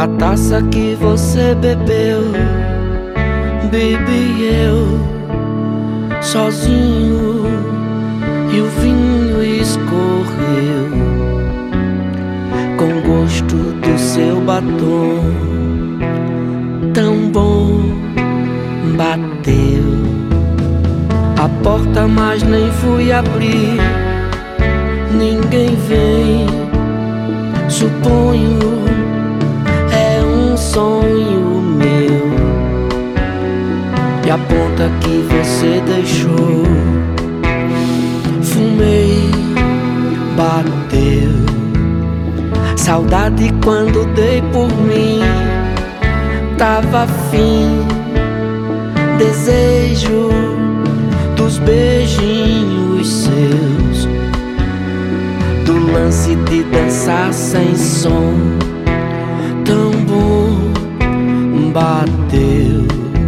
Da taça que você bebeu, bebi eu sozinho e o vinho escorreu com gosto do seu batom. Tão bom, bateu a porta, mas nem fui abrir. Ninguém vem, suponho, é um sonho meu. E a ponta que você deixou, fumei, bateu. Saudade quando dei por mim, tava afim. Desejo dos beijinhos seus, do lance de dançar sem som. Tão bom, bateu.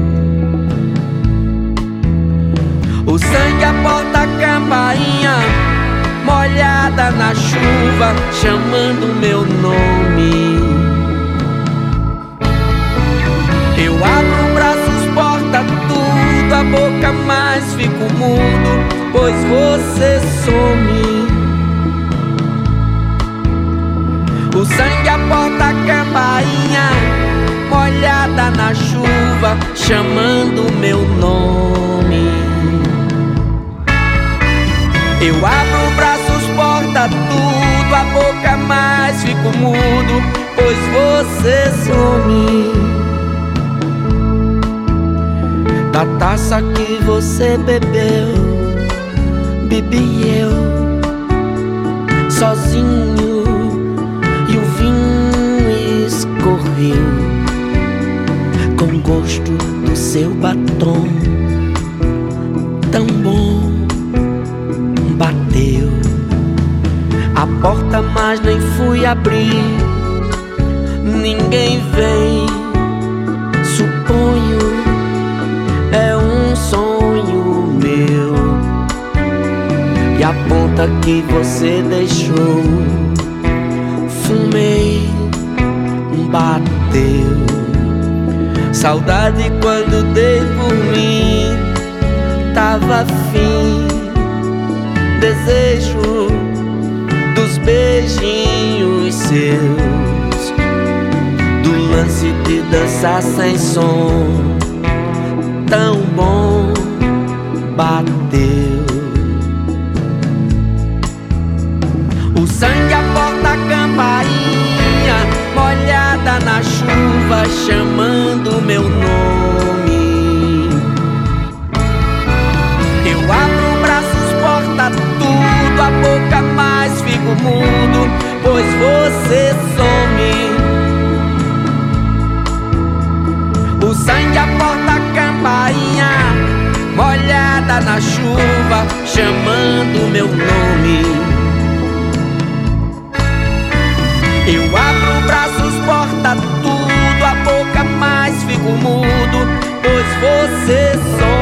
O sangue a porta, a campainha molhada na chuva, chamando meu nome. Eu abro braços, porta tudo, a boca, mas fico mudo, pois você some. O sangue a porta, a campainha molhada na chuva, chamando meu nome. Eu abro braços, porta tudo, a boca, mas fico mudo, pois você some. Da taça que você bebeu, bebi eu sozinho e o vinho escorreu com gosto do seu batom. Tão bom, bateu a porta, mas nem fui abrir. Ninguém vem, suponho, é um sonho meu. E a ponta que você deixou, fumei, bateu. Saudade quando dei por mim, tava afim. Desejo dos beijinhos seus, do lance de dançar sem som. Tão bom, bateu. O sangue a porta, a campainha molhada na chuva, chamando meu nome. Eu abro braços, porta tudo, a boca, mas fico mudo, pois você some. O sangue a porta, a campainha molhada na chuva, chamando meu nome. Eu abro braços, porta tudo, a boca, mas fico mudo, pois você some.